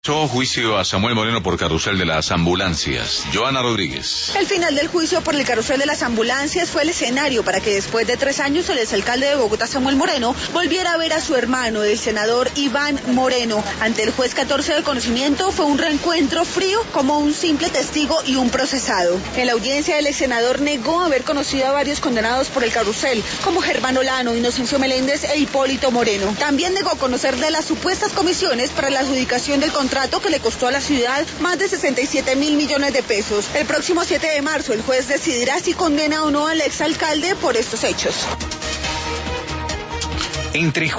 Juicio a Samuel Moreno por carrusel de las ambulancias. Joana Rodríguez. El final del juicio por el carrusel de las ambulancias fue el escenario para que después de 3 años el exalcalde de Bogotá, Samuel Moreno, volviera a ver a su hermano, el senador Iván Moreno. Ante el juez 14 de conocimiento fue un reencuentro frío como un simple testigo y un procesado. En la audiencia el ex senador negó haber conocido a varios condenados por el carrusel, como Germán Olano, Inocencio Meléndez e Hipólito Moreno. También negó conocer de las supuestas comisiones para la adjudicación del contrato que le costó a la ciudad más de 67.000 millones de pesos. El próximo 7 de marzo el juez decidirá si condena o no al exalcalde por estos hechos. Entre